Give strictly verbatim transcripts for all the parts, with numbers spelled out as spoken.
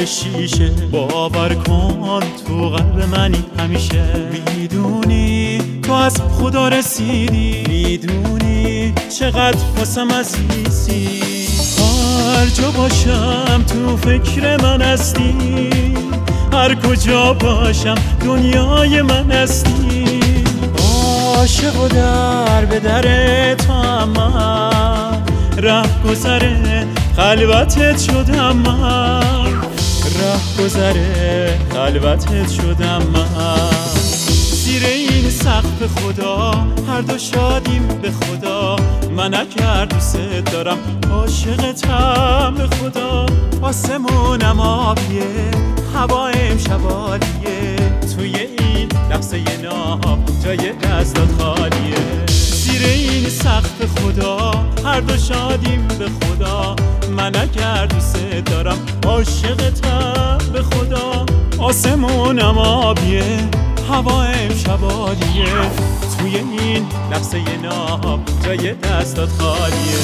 شیشه. باور کن تو قلب منی همیشه. میدونی تو از خدا رسیدی، میدونی چقدر واسم عزیزی. هر جا باشم تو فکر من هستی، هر کجا باشم دنیای من هستی. عاشق و در به در تو هم من، ره گذره خلوتت شدم من، ره گذره خلوتت شدم من. زیر این سقف خدا هر دو شادیم به خدا. من اگر دوست دارم عاشقتم به خدا. آسمونم آبیه، هوا امشب عالیه، توی این لحظه ناب جای دستات خالیه. زیر این سقف خدا هر دو شادیم به خدا. من اگر دوست دارم عاشقتم به خدا. آسمونم آبیه، هوا امشب عالیه، توی این لحظه ناب جای دستات خالیه.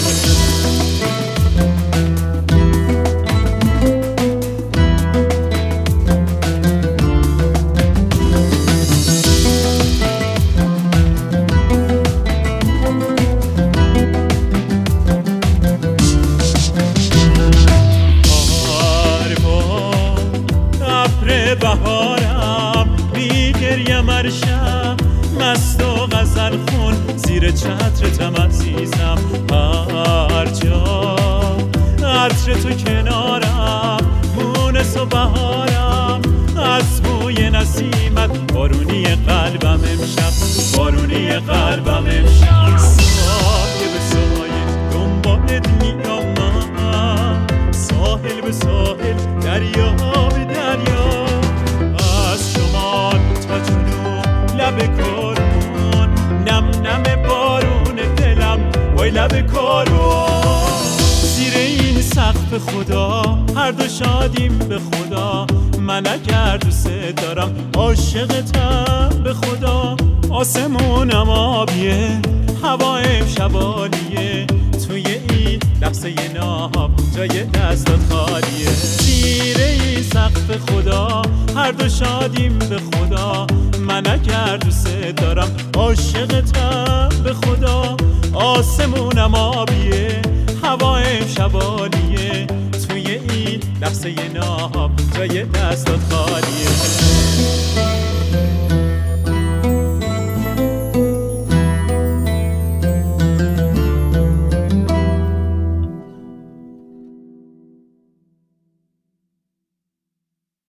بهارم میگریم ارشم، مست و غزل خون زیر چترتم عزیزم. هر جا عطر تو کنارم، مونس و بهارم، از بوی نسیمت بارونی قلبم امشب، بارونی قلبم امشب. ساحل به ساحل دنبالت میام من، ساحل به ساحل دریا به دریا. لب کارون نم نم بارون دلم، وای لب کارون. زیر این سقف خدا هر دو شادیم به خدا. من اگر دوست دارم عاشقتم به خدا. آسمونم آبیه، هوا امشب عالیه، توی این لحظه ناب جای دستات خالیه. زیر این سقف خدا هر دو شادیم به خدا. من اگر دوست دارم عاشقتم به خدا. آسمونم آبیه، هوا امشب عالیه، توی این لحظه ناب جای دستات خالیه.